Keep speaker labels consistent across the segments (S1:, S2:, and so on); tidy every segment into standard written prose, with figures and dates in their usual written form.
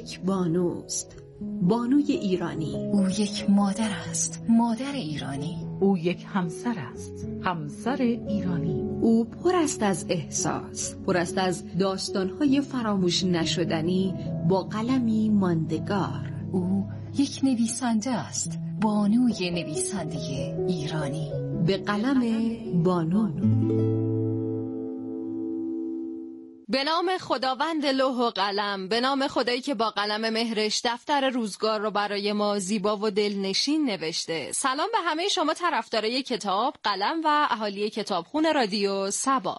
S1: یک بانوست، بانوی ایرانی.
S2: او یک مادر است، مادر ایرانی.
S3: او یک همسر است، همسر ایرانی.
S1: او پر است از احساس، پر است از داستان‌های فراموش نشدنی با قلمی ماندگار.
S2: او یک نویسنده است، بانوی نویسنده ایرانی.
S1: به قلم بانو.
S4: به نام خداوند لوح و قلم، به نام خدایی که با قلم مهرش دفتر روزگار رو برای ما زیبا و دلنشین نوشته. سلام به همه شما طرفدارای کتاب، قلم و اهالی کتابخونه رادیو صبا.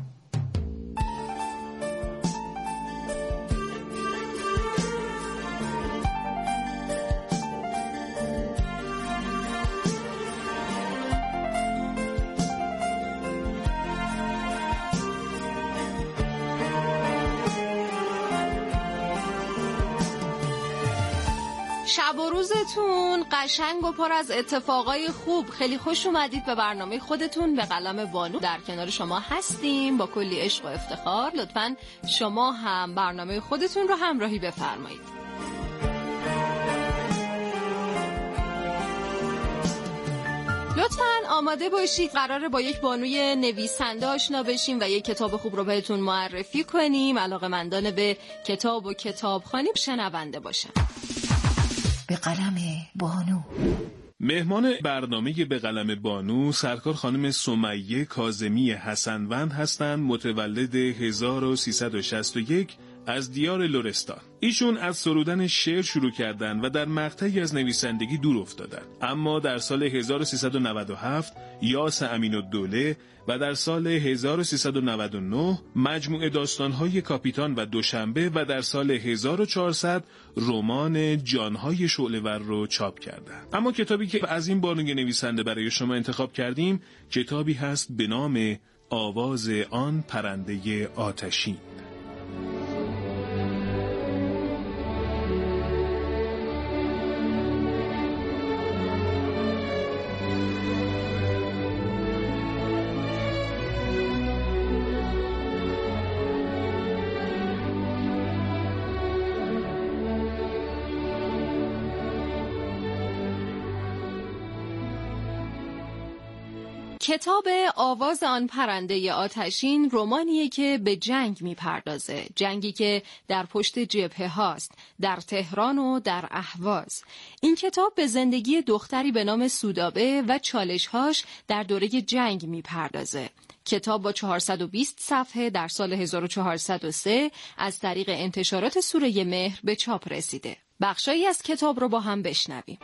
S4: شب و روزتون قشنگ و پر از اتفاقای خوب. خیلی خوش اومدید به برنامه خودتون، به قلم بانو. در کنار شما هستیم با کلی عشق و افتخار. لطفاً شما هم برنامه خودتون رو همراهی بفرمایید. لطفاً آماده باشید، قراره با یک بانوی نویسنده آشنا بشیم و یک کتاب خوب رو بهتون معرفی کنیم. علاقه‌مندان به کتاب و کتابخوانی شنونده باشن.
S2: به قلم بانو.
S5: مهمان برنامه به قلم بانو سرکار خانم سمیه کاظمی حسنوند هستند، متولد 1361 از دیار لرستان. ایشون از سرودن شعر شروع کردند و در مقطعی از نویسندگی دور افتادند، اما در سال 1397 یاس امین‌الدوله و در سال 1399 مجموعه داستان‌های کاپیتان و دوشنبه و در سال 1400 رمان جان‌های شعله‌ور رو چاپ کردند. اما کتابی که از این بانوی نویسنده برای شما انتخاب کردیم کتابی هست به نام آواز آن پرنده آتشین.
S4: کتاب آواز آن پرنده آتشین رمانیه که به جنگ میپردازه، جنگی که در پشت جبهه هاست، در تهران و در اهواز. این کتاب به زندگی دختری به نام سودابه و چالش‌هاش در دوره جنگ میپردازه. کتاب با 420 صفحه در سال 1403 از طریق انتشارات سوره مهر به چاپ رسیده. بخشایی از کتاب رو با هم بشنویم.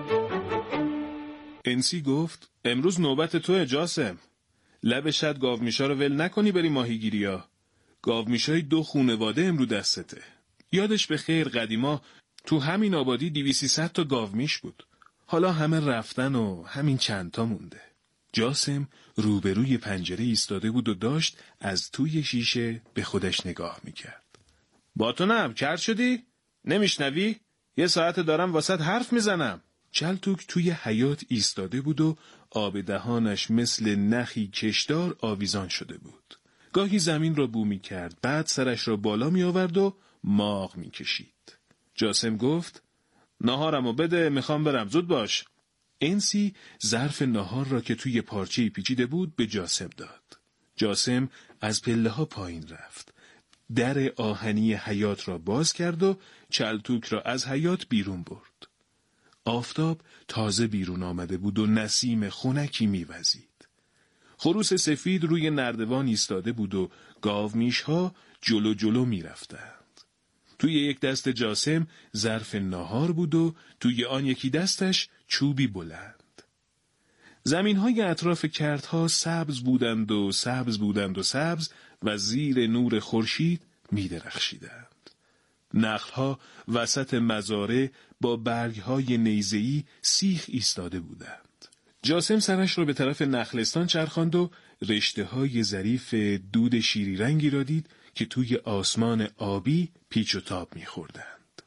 S5: انسی گفت امروز نوبت توئه جاسم. لب شد گاومیشا رو ول نکنی بری ماهیگیریا. گاومیشای 2 خونواده امرو دستته. یادش به خیر قدیما تو همین آبادی 200-300 تا گاومیش بود. حالا همه رفتن و همین چند تا مونده. جاسم روبروی پنجره ایستاده بود و داشت از توی شیشه به خودش نگاه میکرد. با تو نم کرد شدی؟ نمیشنوی؟ یه ساعت دارم واسط حرف میزنم. چلتوک توی حیاط ایستاده بود و آب دهانش مثل نخی کشدار آویزان شده بود. گاهی زمین را بو می کرد، بعد سرش را بالا می آورد و ماغ می کشید. جاسم گفت ناهارمو بده، میخوام برم، زود باش. انسی ظرف ناهار را که توی پارچه‌ای پیچیده بود به جاسم داد. جاسم از پله ها پایین رفت. در آهنی حیاط را باز کرد و چلتوک را از حیاط بیرون برد. آفتاب تازه بیرون آمده بود و نسیم خنکی میوزید. خروس سفید روی نردبان ایستاده بود و گاومیش‌ها جلو جلو میرفتند. توی یک دست جاسم ظرف ناهار بود و توی آن یکی دستش چوبی بلند. زمین‌های اطراف کردها سبز بودند و سبز بودند و سبز و زیر نور خورشید می‌درخشیدند. نخل‌ها وسط مزارع با برگ‌های نیزه‌ای سیخ ایستاده بودند. جاسم سرش را به طرف نخلستان چرخاند و رشته‌های ظریف دود شیری رنگی را دید که توی آسمان آبی پیچ و تاب می‌خوردند.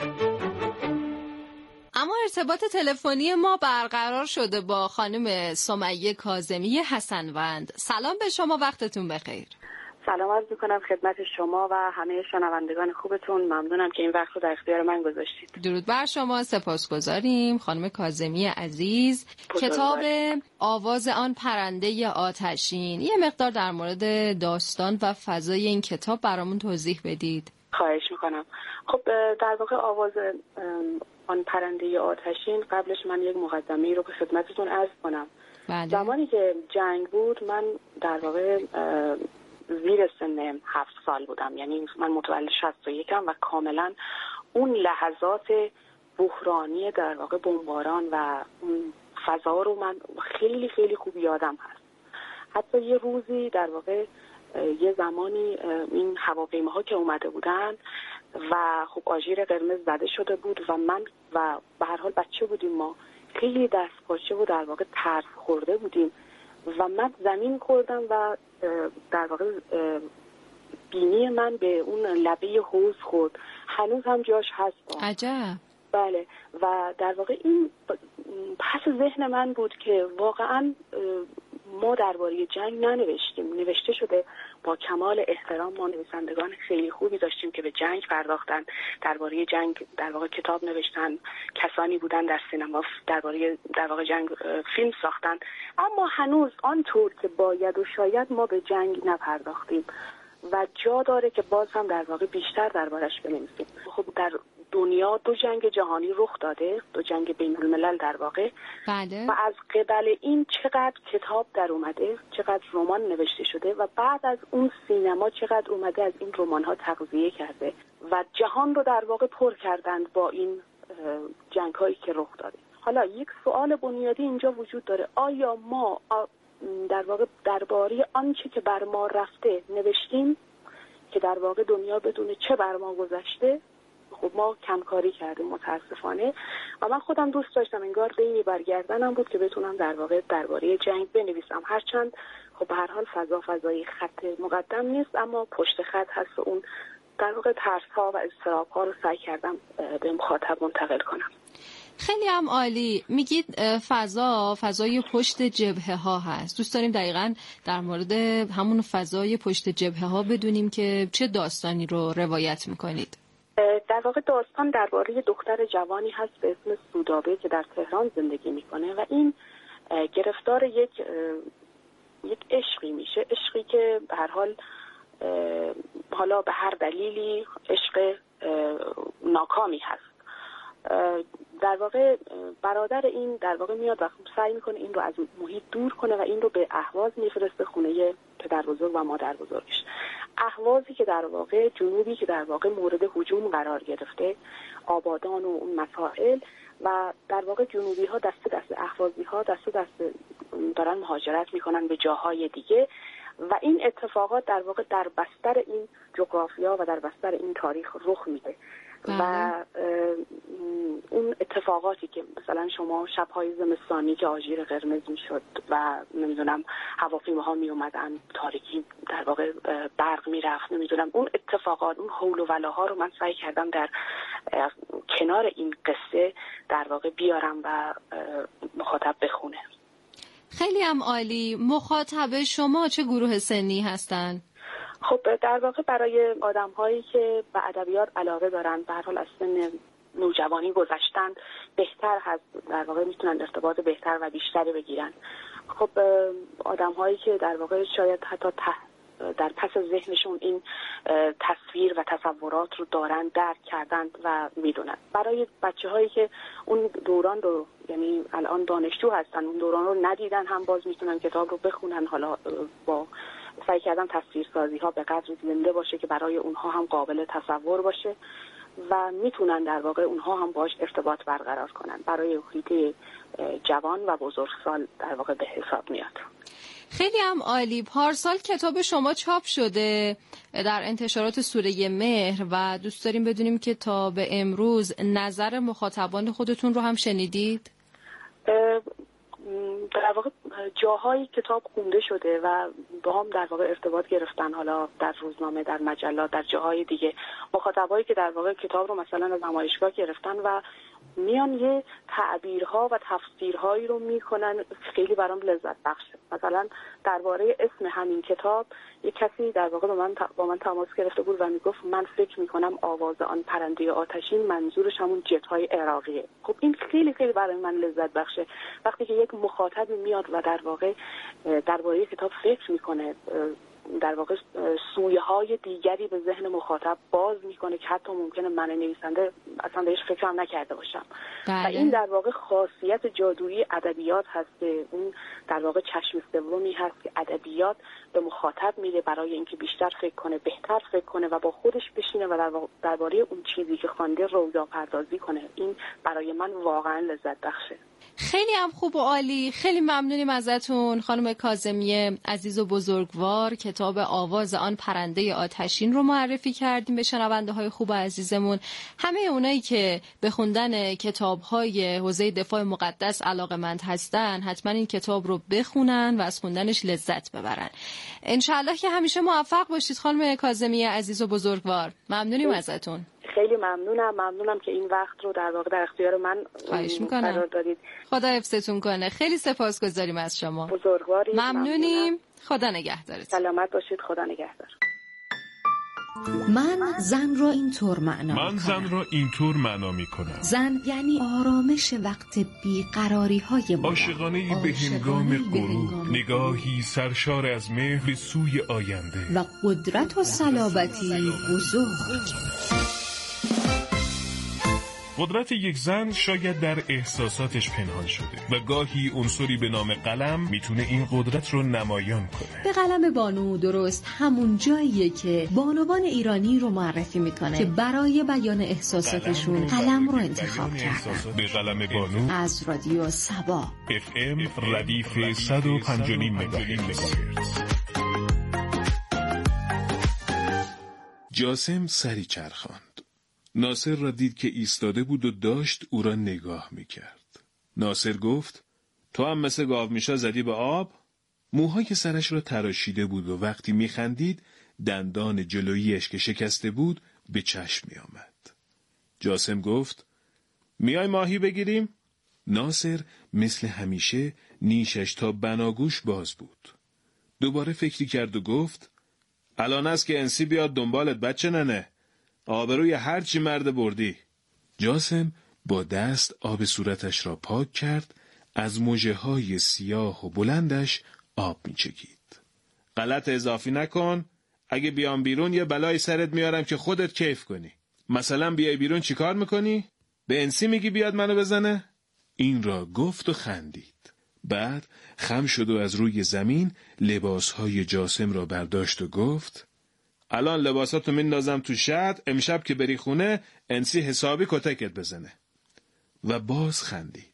S4: اما ارتباط تلفنی ما برقرار شده با خانم سمیه کاظمی حسنوند. سلام به شما، وقتتون بخیر.
S6: سلام عرض می‌کنم خدمت شما و همه شنوندگان خوبتون. ممنونم که این وقت رو در اختیار من گذاشتید.
S4: درود بر شما، سپاسگزاریم خانم کاظمی عزیز. کتاب آواز آن پرنده آتشین، یه مقدار در مورد داستان و فضای این کتاب برامون توضیح بدید.
S6: خواهش می‌کنم. خب در واقع آواز آن پرنده آتشین، قبلش من یک مقدمه‌ای رو به خدمتتون عرض کنم.
S4: بله.
S6: زمانی که جنگ بود من در واقع زیر سن 7 سال بودم، یعنی من متولد 61م و کاملا اون لحظات بحرانی در واقع بمباران و اون فضا رو من خیلی خیلی خوب یادم هست. حتی یه روزی در واقع یه زمانی این هواپیماها که اومده بودن و خب آژیر قرمز زده شده بود و من و به هر حال بچه بودیم، ما خیلی دست پاچه و در واقع ترس خورده بودیم و من زمین خوردم و در واقع بینی من به اون لبه حوض خورد، هنوز هم جاش هست.
S4: عجب.
S6: بله. و در واقع این پس ذهن من بود که واقعا ما درباره جنگ ننوشتیم، نوشته شده. با کمال احترام ما نویسندگان خیلی خوبی داشتیم که به جنگ پرداختن، درباره جنگ در واقع کتاب نوشتن، کسانی بودن در سینما درباره در واقع جنگ فیلم ساختن، اما هنوز آنطور که باید و شاید ما به جنگ نپرداختیم و جا داره که باز هم در واقع بیشتر دربارش بنویسیم. خب در دنیا 2 جنگ جهانی رخ داده، 2 جنگ بین الملل در واقع.
S4: بله.
S6: و از قبل این چقدر کتاب در اومده، چقدر رمان نوشته شده و بعد از اون سینما چقدر اومده از این رمان‌ها تغذیه کرده و جهان رو در واقع پر کردند با این جنگ‌هایی که رخ داده. حالا یک سوال بنیادی اینجا وجود داره، آیا ما در واقع درباره آنچه که بر ما رفته نوشتیم که در واقع دنیا بدونه چه بر ما گذشته؟ خب ما کمکاری کردیم متاسفانه و من خودم دوست داشتم انگار دینی برگردنم بود که بتونم در واقع درباره جنگ بنویسم، هرچند خب به هر حال فضای خط مقدم نیست، اما پشت خط هست و اون در واقع ترس‌ها و اضطراب‌ها رو سعی کردم به مخاطب منتقل کنم.
S4: خیلی هم عالی. میگید فضای پشت جبهه ها هست. دوست داریم دقیقاً در مورد همون فضای پشت جبهه ها بدونیم که چه داستانی رو روایت میکنید.
S6: در واقع داستان درباره دختر جوانی هست به اسم سودابه که در تهران زندگی میکنه و این گرفتار یک عشقی میشه، عشقی که به هر حال حالا به هر دلیلی عشق ناکامی هست. در واقع برادر این در واقع میاد و سعی میکنه این رو از محیط دور کنه و این رو به اهواز میفرسته، خونه پدر بزرگ و مادر بزرگش. اهوازی که در واقع جنوبی که در واقع مورد هجوم قرار گرفته، آبادان و اون مسائل، و در واقع جنوبی ها دست اهوازی ها دست دارن مهاجرت میکنن به جاهای دیگه و این اتفاقات در واقع در بستر این جغرافیا و در بستر این تاریخ رخ میده. و اون اتفاقاتی که مثلا شما شب‌های زمستانی که آژیر قرمز میشد و نمیدونم هواپیماها می اومدن، تاریکی در واقع برق میرفت، نمیدونم اون اتفاقات، اون حول و ولاها رو من سعی کردم در کنار این قصه در واقع بیارم و مخاطب بخونه.
S4: خیلی هم عالی. مخاطب شما چه گروه سنی هستن؟
S6: خب در واقع برای آدم‌هایی که به ادبیات علاقه دارن، به هر حال از سن نوجوانی گذشتن، بهتر هست در واقع میتونن ارتباط بهتر و بیشتری بگیرن. خب آدم‌هایی که در واقع شاید حتی در پس ذهنشون این تصویر و تصورات رو دارن، درک کردن و میدونن. برای بچه‌هایی که اون دوران رو، یعنی الان دانشجو هستن، اون دوران رو ندیدن، هم باز میتونن کتاب رو بخونن. حالا با سعی کردم تصویرسازی ها به قدر زنده باشه که برای اونها هم قابل تصور باشه و میتونن در واقع اونها هم باش ارتباط برقرار کنن. برای حیطه جوان و بزرگسال در واقع به حساب میاد.
S4: خیلی هم عالی. پارسال کتاب شما چاپ شده در انتشارات سوره مهر و دوست داریم بدونیم که تا به امروز نظر مخاطبان خودتون رو هم شنیدید؟
S6: در واقع جاهای کتاب خونده شده و با هم در واقع ارتباط گرفتن، حالا در روزنامه، در مجلات، در جاهای دیگه، مخاطبایی که در واقع کتاب رو مثلا از نمایشگاه گرفتن و میان یه تعبیرها و تفسیرهایی رو میکنن، خیلی برام لذت بخشه. مثلا درباره اسم همین کتاب یه کسی در واقع با من تماس گرفته بود و میگفت من فکر میکنم آواز آن پرنده آتشین منظورش همون جت‌های عراقیه. خب این خیلی خیلی برای من لذت بخشه وقتی که یک مخاطبی میاد و در واقع درباره کتاب فکر میکنه، در واقع سویه‌های دیگری به ذهن مخاطب باز میکنه که حتی ممکنه من نویسنده اصلا بهش فکر هم نکرده باشم.
S4: بله.
S6: و این در واقع خاصیت جادویی ادبیات هست، اون در واقع چشم سومی هست که ادبیات به مخاطب میده برای اینکه بیشتر فکر کنه، بهتر فکر کنه و با خودش بشینه و درباره اون چیزی که خوانده رویا پردازی کنه. این برای من واقعا لذت بخشه.
S4: خیلی هم خوب و عالی. خیلی ممنونیم ازتون خانم کاظمیه عزیز و بزرگوار. کتاب آواز آن پرنده آتشین رو معرفی کردیم به شنونده های خوب و عزیزمون. همه اونایی که به خوندن کتاب های حوزه دفاع مقدس علاقه‌مند هستن حتما این کتاب رو بخونن و از خوندنش لذت ببرن. انشالله که همیشه موفق باشید خانم کاظمیه عزیز و بزرگوار. ممنونیم ازتون.
S6: خیلی ممنونم که این وقت رو در واقع در اختیار من قرار دادید.
S4: خدا حفظتون کنه. خیلی سپاسگزاریم از شما.
S6: بزرگوارید.
S4: ممنونیم. خدا نگهدارت.
S6: سلامت باشید. خدا نگهدار.
S1: من زن را اینطور
S5: معنا میکنم.
S1: زن یعنی آرامش وقت بیقراری‌های ما،
S5: عاشقانه‌ای به هنگام غروب، نگاهی سرشار از مهر به سوی آینده
S1: و قدرت و صلابتی بزرگ.
S5: قدرت یک زن شاید در احساساتش پنهان شده و گاهی عنصری به نام قلم میتونه این قدرت رو نمایان کنه.
S1: به قلم بانو درست همون جاییه که بانوان ایرانی رو معرفی میکنه که برای بیان احساساتشون قلم رو انتخاب کردن.
S5: به قلم بانو
S1: از رادیو سبا
S5: FM ردیف 105.5 مگاهرتز. جاسم سری چرخاند. ناصر را دید که ایستاده بود و داشت او را نگاه میکرد. ناصر گفت تو هم مثل گاومیشا زدی به آب؟ موهای سرش را تراشیده بود و وقتی میخندید دندان جلوییش که شکسته بود به چشم میآمد. جاسم گفت میای ماهی بگیریم؟ ناصر مثل همیشه نیشش تا بناگوش باز بود. دوباره فکری کرد و گفت الان است که انسی بیاد دنبالت بچه ننه. آبروی هرچی مرد بردی. جاسم با دست آب صورتش را پاک کرد، از مژه‌های سیاه و بلندش آب می‌چکید. غلط اضافی نکن، اگه بیام بیرون یه بلای سرت میارم که خودت کیف کنی. مثلا بیای بیرون چیکار میکنی؟ به انسی میگی بیاد منو بزنه؟ این را گفت و خندید. بعد خم شد و از روی زمین لباسهای جاسم را برداشت و گفت الان لباساتو میندازم تو شط، امشب که بری خونه انسی حسابی کتکت بزنه. و باز خندید.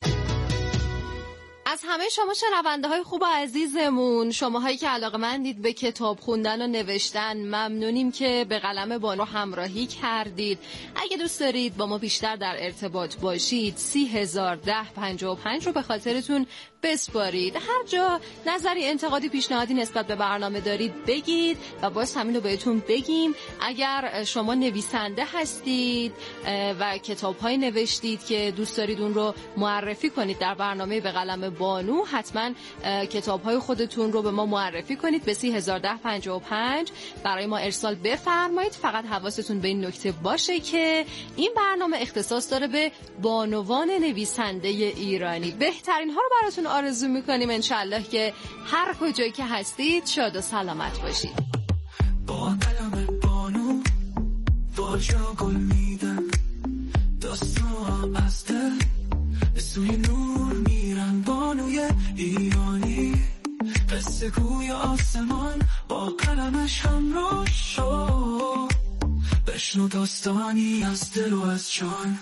S4: از همه شما شنونده های خوب و عزیزمون، شماهایی که علاقه‌مندید به کتاب خوندن و نوشتن، ممنونیم که به قلم بانو همراهی کردید. اگه دوست دارید با ما بیشتر در ارتباط باشید 301055 رو به خاطرتون بسپارید. هر جا نظری، انتقادی، پیشنهادی نسبت به برنامه دارید بگید و باز همین رو بهتون بگیم. اگر شما نویسنده هستید و کتاب‌های نوشتید که دوست دارید اون رو معرفی کنید در برنامه به قلم بانو، حتما کتاب‌های خودتون رو به ما معرفی کنید. به 301055 برای ما ارسال بفرمایید. فقط حواستون به این نکته باشه که این برنامه اختصاص داره به بانوان نویسنده ایرانی. بهترین ها رو براتون آرزو میکنیم. انشالله که هر کجایی که هستید شاد و سلامت باشید.
S7: با قلم بانو با جا گل میدن، داستان از دل به سوی نور میرن. بانوی ایرانی قصه گوی آسمان با قلمش همراه شو، بشنو داستانی از دل و از جان.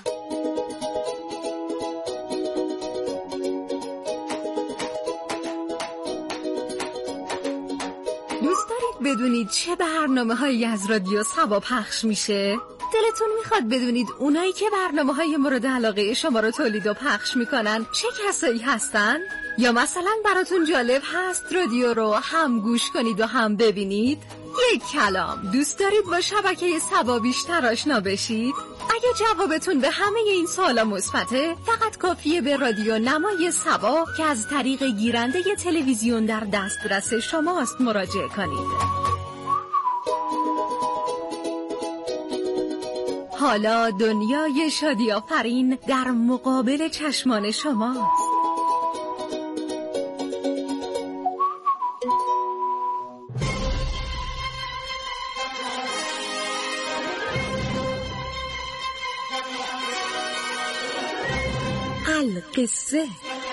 S4: دوست دارید بدونید چه برنامه‌هایی از رادیو سبا پخش میشه؟ دلتون میخواد بدونید اونایی که برنامه‌های مورد علاقه شما رو تولید و پخش میکنن چه کسایی هستن؟ یا مثلا براتون جالب هست رادیو رو هم گوش کنید و هم ببینید؟ یک کلام، دوست دارید با شبکه سبا بیشتر آشنا بشید؟ اگه جوابتون به همه این سوالا مثبته، فقط کافیه به رادیو نمای سبا که از طریق گیرنده تلویزیون در دسترس شماست مراجعه کنید. حالا دنیای شادی آفرین در مقابل چشمان شماست. القصه.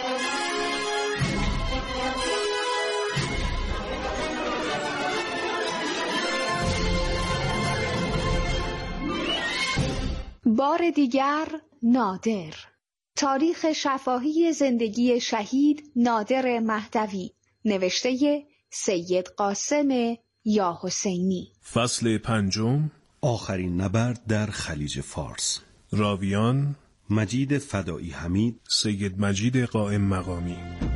S1: بار دیگر نادر. تاریخ شفاهی زندگی شهید نادر مهدوی، نوشته سید قاسم یا حسینی.
S5: فصل 5.
S8: آخرین نبرد در خلیج فارس.
S5: راویان:
S8: مجید فدایی حمید،
S5: سید مجید قائم مقامی.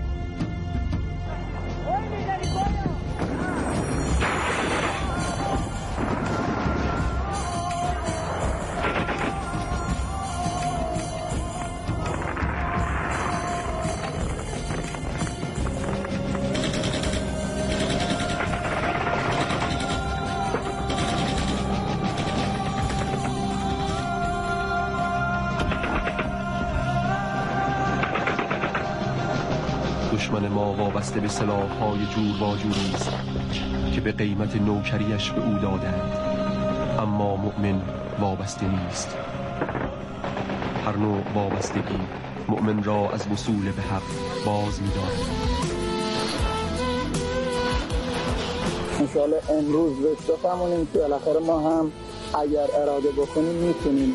S9: دشمن ما وابسته به سلاح‌های جور و جوری است که به قیمت نوکریش به او دادند، اما مؤمن وابسته نیست. هر نوع وابستگی مؤمن را از وصول به حق باز می‌دارد.
S10: انشاءالله امروز بفهمونیم که بالاخره ما هم اگر اراده بکنیم میتونیم.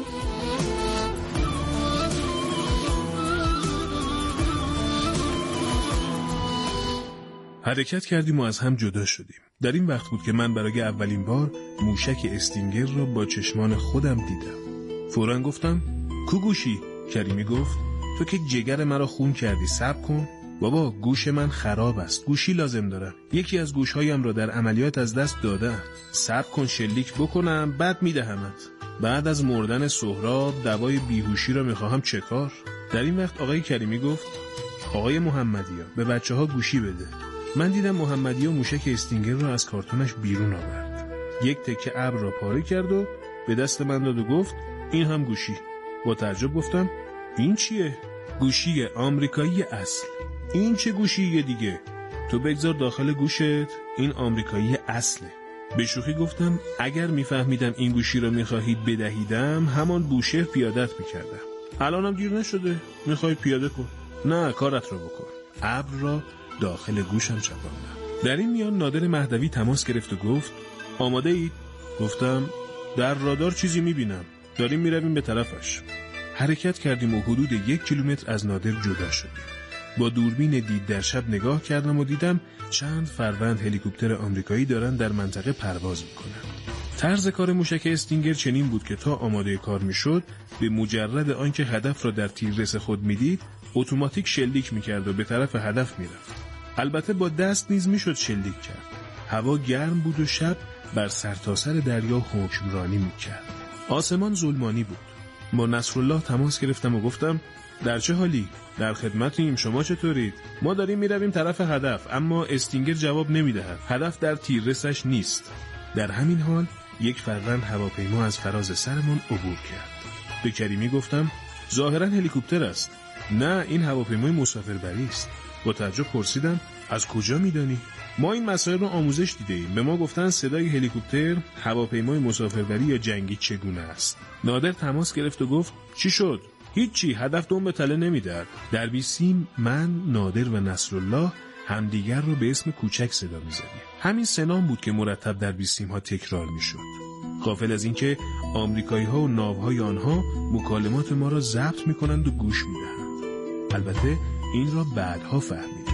S5: حرکت کردیم و از هم جدا شدیم. در این وقت بود که من برای اولین بار موشک استینگر را با چشمان خودم دیدم. فوراً گفتم کو گوشی؟ کریمی گفت تو که جگر مرا خون کردی، صبر کن. بابا گوش من خراب است، گوشی لازم دارم. یکی از گوشهایم را در عملیات از دست دادم. صبر کن شلیک بکنم بعد میدهمت. بعد از مردن سهراب دوای بیهوشی را میخواهم چکار؟ در این وقت آقای کریمی گفت آقای محمدیا به بچه‌ها گوشی بده. من دیدم محمدی و موشک استینگر را از کارتونش بیرون آورد. یک تکه ابر را پاره کرد و به دست من داد و گفت این هم گوشی. با تعجب گفتم این چیه؟ گوشی آمریکایی اصل. این چه گوشیه دیگه؟ تو بگذار داخل گوشت، این آمریکایی اصله. به شوخی گفتم اگر میفهمیدم این گوشی را میخواهید بدهیدم همان بوشهر پیادت میکردم. الانم دیر نشده، میخوای پیاده کن. نه کارت را بکن. ابر را داخل گوشم چپاندم. در این میان نادر مهدوی تماس گرفت و گفت آماده اید؟ گفتم در رادار چیزی میبینم، داریم میرویم به طرفش. حرکت کردیم و حدود 1 کیلومتر از نادر جدا شدیم. با دوربین دید در شب نگاه کردم و دیدم چند فروند هلیکوپتر آمریکایی دارن در منطقه پرواز میکنن. طرز کار موشک استینگر چنین بود که تا آماده کار میشد به مجرد آنکه هدف را در تیررس خود میدید اتوماتیک شلیک میکرد و به طرف هدف میرفت. البته با دست نیز میشد شلیک کرد. هوا گرم بود و شب بر سرتاسر دریا حکمرانی میکرد. آسمان ظلمانی بود. با نصرالله تماس گرفتم و گفتم در چه حالی؟ در خدمتیم، شما چطورید؟ ما داریم میرویم طرف هدف اما استینگر جواب نمیدهد. هدف در تیررسش نیست. در همین حال یک فروند هواپیما از فراز سرمان عبور کرد. به کریمی گفتم ظاهرا هلیکوپتر است. نه این هواپیمای مسافربری است. با تعجب پرسیدم از کجا میدانی؟ ما این مسائل رو آموزش دیدیم. به ما گفتن صدای هلیکوپتر، هواپیمای مسافربری یا جنگی چگونه است. نادر تماس گرفت و گفت چی شد؟ هیچی، هدف دم به تله نمیدهد. در بیسیم من، نادر و نصرالله همدیگر رو به اسم کوچک صدا می‌زدیم. همین سنام بود که مرتب در بیسیم ها تکرار میشد. غافل از اینکه آمریکایی‌ها و ناوهای آنها مکالمات ما را ضبط می‌کنند و گوش می‌دهند. البته این را بعدها فهمیدم.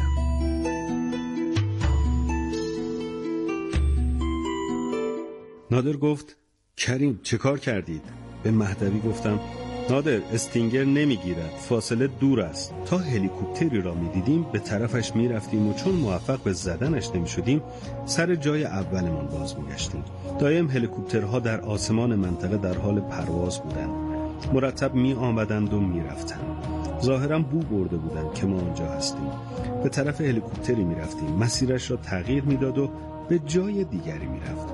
S8: نادر گفت کریم چه کار کردید؟ به مهدوی گفتم نادر، استینگر نمیگیرد، فاصله دور است. تا هلیکوپتری را میدیدیم به طرفش میرفتیم و چون موفق به زدنش نمیشدیم سر جای اولمان باز میگشتیم. دایم هلیکوپترها در آسمان منطقه در حال پرواز بودند. مرتب می آمدند و می رفتند. ظاهرا بو برده بودند که ما آنجا هستیم. به طرف هلیکوپتری می رفتیم. مسیرش را تغییر می داد و به جای دیگری می رفت.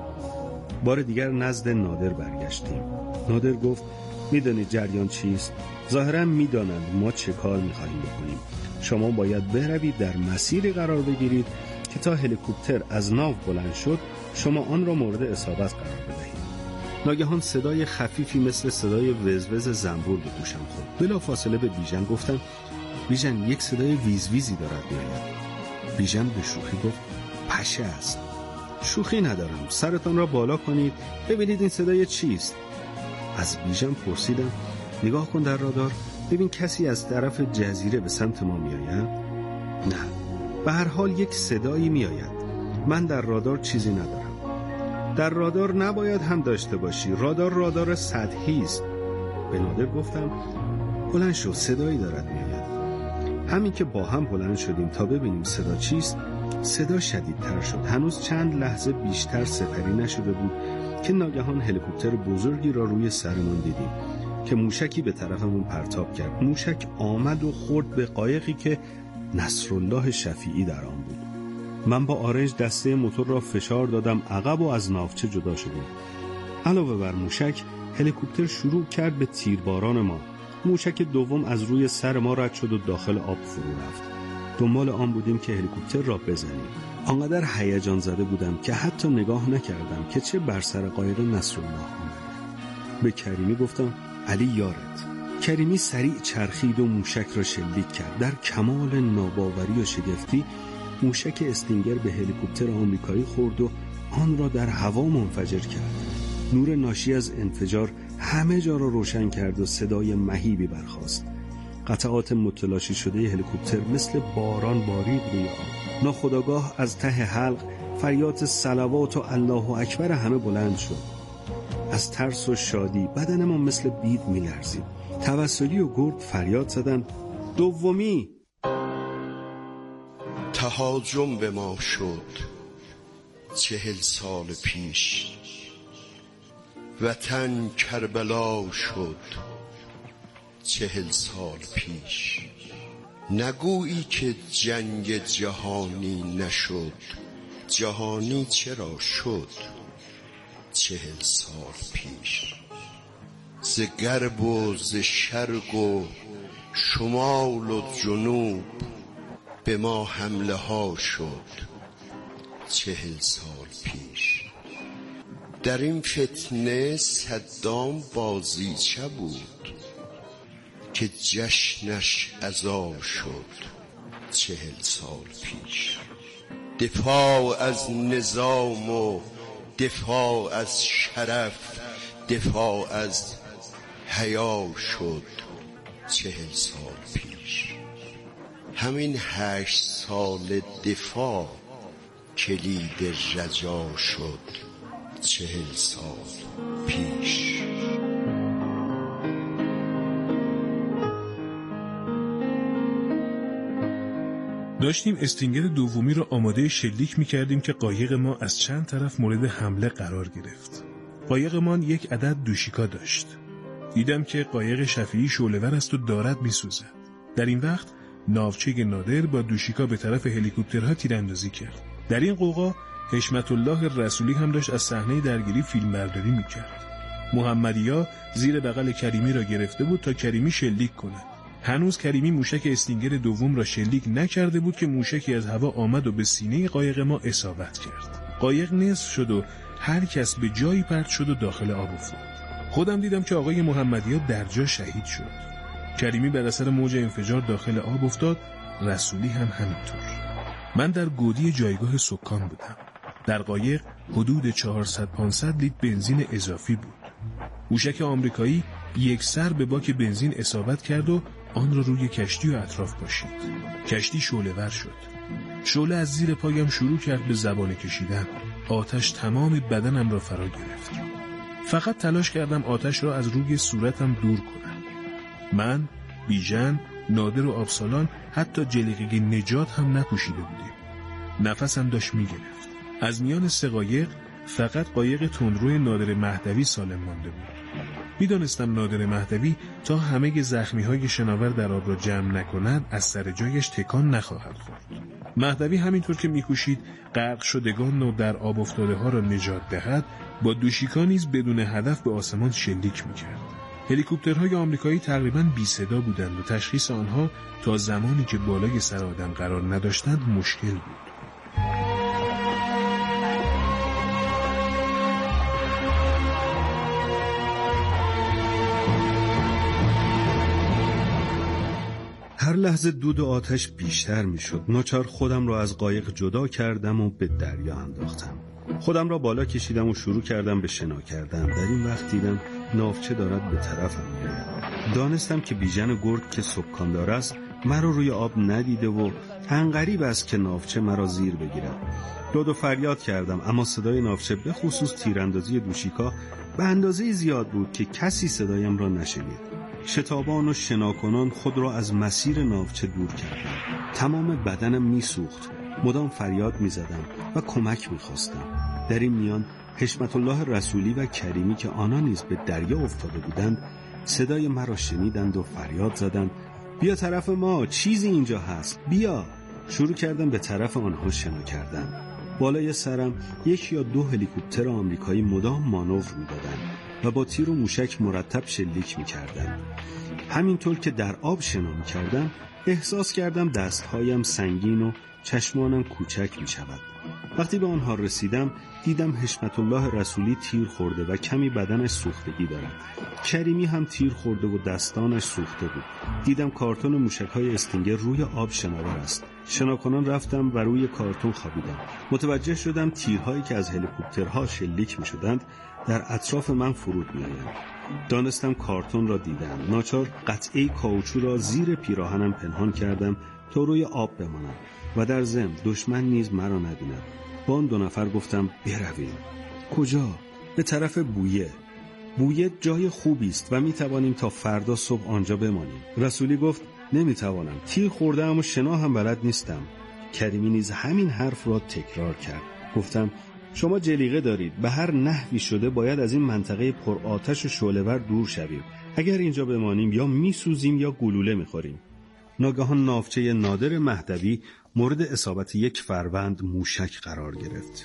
S8: بار دیگر نزد نادر برگشتیم. نادر گفت میدانید جریان چیست؟ ظاهرا میدانند ما چه کار می خواهیم بکنیم. شما باید بروید در مسیری قرار بگیرید که تا هلیکوپتر از ناو بلند شد شما آن را مورد اصابت قرار بدهید. ناگهان صدای خفیفی مثل صدای وزوز زنبور به گوشم خورد. بلافاصله به بیژن گفتم بیژن یک صدای ویزویزی دارد میآید. بیژن به شوخی گفت پشه است. شوخی ندارم، سرتان را بالا کنید ببینید این صدای چیست. از بیژن پرسیدم نگاه کن در رادار ببین کسی از طرف جزیره به سمت ما میآید؟ نه، به هر حال یک صدایی میآید. من در رادار چیزی ندارم. در رادار نباید هم داشته باشی، رادار سطحی است. به نادر گفتم بلند شو، صدایی دارد میآید. همین که با هم بلند شدیم تا ببینیم صدا چیست، صدا شدیدتر شد. هنوز چند لحظه بیشتر سپری نشده بود که ناگهان هلیکوپتر بزرگی را روی سرمون دیدیم که موشکی به طرفمون پرتاب کرد. موشک آمد و خورد به قایقی که نصرالله شفیعی در آن بود. من با آرنج دسته موتور را فشار دادم عقب و از ناوچه جدا شدیم. علاوه بر موشک، هلیکوپتر شروع کرد به تیرباران ما. موشک دوم از روی سر ما رد شد و داخل آب فرو رفت. دنبال آن بودیم که هلیکوپتر را بزنیم. آنقدر هیجان زده بودم که حتی نگاه نکردم که چه بر سر قایق نصرالله آمده. به کریمی گفتم علی یارت. کریمی سریع چرخید و موشک را شلیک کرد. در کمال ناباوری و شگفتی موشک استینگر به هلیکوپتر آمریکایی خورد و آن را در هوا منفجر کرد. نور ناشی از انفجار همه جا را روشن کرد و صدای مهیبی برخاست. قطعات متلاشی شده هلیکوپتر مثل باران بارید روی آب. ناخودآگاه از ته حلق فریاد صلوات و الله اکبر همه بلند شد. از ترس و شادی بدن ما مثل بید می‌لرزید. توسلی و گرد فریاد زدند دومی.
S11: تهاجم به ما شد 40 سال پیش، وطن کربلا شد 40 سال پیش. نگویی که جنگ جهانی نشد، جهانی چرا شد 40 سال پیش. ز غرب و ز شرق و شمال و جنوب به ما حمله ها شد 40 سال پیش. در این فتنه صدام بازیچه بود که جشنش عزا شد 40 سال پیش. دفاع از نظام و دفاع از شرف، دفاع از حیا شد 40 سال پیش. همین 8 سال دفاع کلید رجا شد 40 سال پیش.
S5: داشتیم استینگر دومی را آماده شلیک می‌کردیم که قایق ما از چند طرف مورد حمله قرار گرفت. قایقمان یک عدد دوشیکا داشت. دیدم که قایق شفیعی شعله‌ور است و دارد می‌سوزد. در این وقت ناوچه نادر با دوشیکا به طرف هلیکوپترها تیراندازی کرد. در این قوقا حشمت الله رسولی هم داشت از صحنه درگیری فیلمبرداری می‌کرد. محمدیا زیر بغل کریمی را گرفته بود تا کریمی شلیک کند. هنوز کریمی موشک استینگر دوم را شلیک نکرده بود که موشکی از هوا آمد و به سینه قایق ما اصابت کرد. قایق نصف شد و هر کس به جایی پرت شد و داخل آب افتاد. خودم دیدم که آقای محمدیا در جا شهید شد. کریمی بر اثر موج انفجار داخل آب افتاد، رسولی هم همینطور. من در گودی جایگاه سکان بودم. در قایق حدود 400-500 لیتر بنزین اضافی بود. موشک آمریکایی یک سر به باک بنزین اصابت کرد و آن را روی کشتی و اطراف پاشید. کشتی شعله‌ور شد. شعله از زیر پایم شروع کرد به زبانه کشیدن. آتش تمام بدنم را فرا گرفت. فقط تلاش کردم آتش را از روی صورتم دور کنم. من، بیژن، نادر و آبسالان حتی جلیقه نجات هم نپوشیده بودیم. نفسم داشت میگرفت. از میان سه قایق فقط قایق تندروی نادر مهدوی سالم مانده بود. میدانستم نادر مهدوی تا همه زخمی‌های شناور در آب را جمع نکند از سر جایش تکان نخواهد خورد. مهدوی همینطور که میکوشید غرق شدگان و در آب افتاده ها را نجات دهد، با دوشیکا نیز بدون هدف به آسمان شلیک میکرد. هلیکوپترهای آمریکایی تقریباً بی صدا بودند و تشخیص آنها تا زمانی که بالای سر آدم قرار نداشتند مشکل بود.
S8: هر لحظه دود و آتش بیشتر می شد. ناچار خودم را از قایق جدا کردم و به دریا انداختم. خودم را بالا کشیدم و شروع کردم به شنا کردن. در این وقت دیدم ناوچه دارد به طرفم می‌آید. دانستم که بیژن گرد که سکاندار است مرا روی آب ندیده و انقریب است که ناوچه مرا زیر بگیرد. داد و فریاد کردم، اما صدای ناوچه به خصوص تیراندازی دوشیکا به اندازه زیاد بود که کسی صدایم را نشنید. شتابان و شناکنان خود را از مسیر ناوچه دور کردم. تمام بدنم میسوخت. مدام فریاد میزدم و کمک میخواستم. در این میان حشمت الله رسولی و کریمی که آنها نیز به دریا افتاده بودند صدای مرا شنیدند و فریاد زدند بیا طرف ما، چیزی اینجا هست، بیا. شروع کردم به طرف آنها شنا کردن. بالای سرم 1 یا 2 هلیکوپتر آمریکایی مدام مانور میدادند و با تیر و موشک مرتب شلیک میکردند. همینطور که در آب شنا میکردم احساس کردم دستهایم سنگین و چشمانم کوچک میشود. وقتی به آنها رسیدم دیدم حشمت الله رسولی تیر خورده و کمی بدنش سوختگی دارد. کریمی هم تیر خورده و دستانش سوخته بود. دیدم کارتون موشک‌های استینگر روی آب شناور است. شناکنان رفتم و روی کارتون خوابیدم. متوجه شدم تیرهایی که از هلیکوپترها شلیک می‌شدند در اطراف من فرود می‌آیند. دانستم کارتون را دیدم. ناچار قطعه کاوچو را زیر پیراهنم پنهان کردم تا روی آب بمانم و در ضمن دشمن نیز مرا نبیند. با آن 2 نفر گفتم برویم. کجا؟ به طرف بویه. بویه جای خوبی است و می توانیم تا فردا صبح آنجا بمانیم. رسولی گفت نمی توانم. تیر خورده‌ام و شنا هم بلد نیستم. کریمی نیز همین حرف را تکرار کرد. گفتم شما جلیقه دارید. به هر نحوی شده باید از این منطقه پر آتش و شعله‌ور دور شویم. اگر اینجا بمانیم یا میسوزیم یا گلوله می‌خوریم. ناگهان ناوچه نادر مهدوی مورد اصابت 1 فروند موشک قرار گرفت.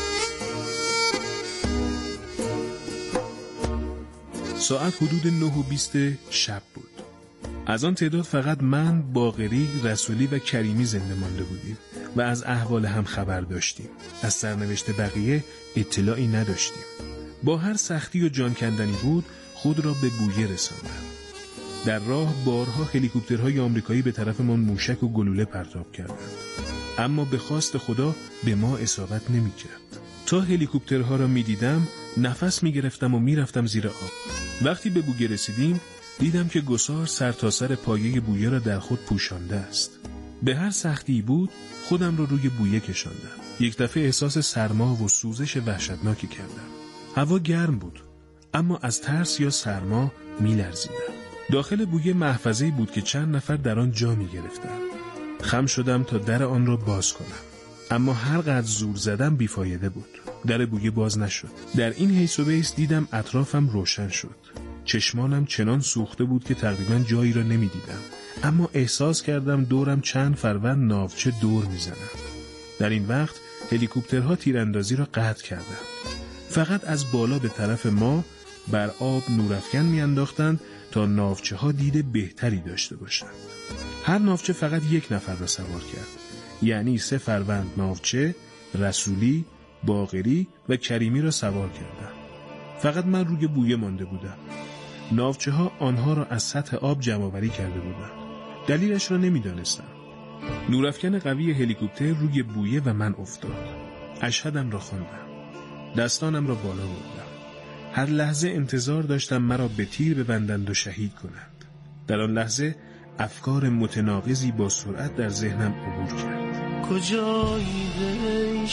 S5: ساعت حدود 9:20 شب بود. از آن تعداد فقط من، باقری، رسولی و کریمی زنده مانده بودیم و از احوال هم خبر داشتیم. از سرنوشت بقیه اطلاعی نداشتیم. با هر سختی و جان کندنی بود خود را به بویه رساندم. در راه بارها هلیکوپترهای آمریکایی به طرفمان موشک و گلوله پرتاب کردند، اما به خواست خدا به ما اصابت نمی‌کرد. تا هلیکوپترها را می‌دیدم نفس می‌گرفتم و می‌رفتم زیر آب. وقتی به بویه رسیدیم دیدم که گسار سر تا سر پایه بویه را در خود پوشانده است. به هر سختی بود خودم را روی بویه کشاندم. یک دفعه احساس سرما و سوزش وحشتناکی کردم. هوا گرم بود، اما از ترس یا سرما می‌لرزیدم. داخل بویه محفظه‌ای بود که چند نفر در آن جا می‌گرفتند. خم شدم تا در آن را باز کنم، اما هر قدر زور زدم بیفایده بود. در بویه باز نشد. در این حیث و بیس دیدم اطرافم روشن شد. چشمانم چنان سوخته بود که تقریباً جایی را نمی‌دیدم، اما احساس کردم دورم چند فروند ناوچه دور می‌زنند. در این وقت هلیکوپترها تیراندازی را قطع کردند. فقط از بالا به طرف ما بر آب نورافکن می‌انداختند تا ناوچه ها دید بهتری داشته باشند. هر ناوچه فقط 1 نفر را سوار کرد، یعنی 3 فروند ناوچه، رسولی، باقری و کریمی را سوار کردند. فقط من روی بویه مانده بودم. ناوچه ها آنها را از سطح آب جمع‌آوری کرده بودند. دلیلش را نمی‌دانستم. نورافکن قوی هلیکوپتر روی بویه و من افتاد. اشهدم را خواندم. دستانم را بالا بردم. هر لحظه انتظار داشتم مرا به تیر ببندند و شهید کنند. در آن لحظه افکار متناقضی با سرعت در ذهنم عبور کرد.
S7: کجایی ای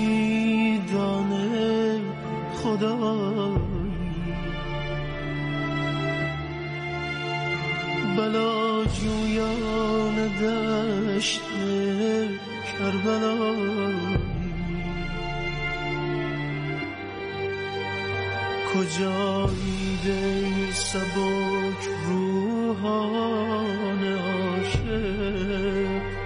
S7: شهیدان خدایی، بلا جویان دشت کربلا، کجایید ای سبک روحان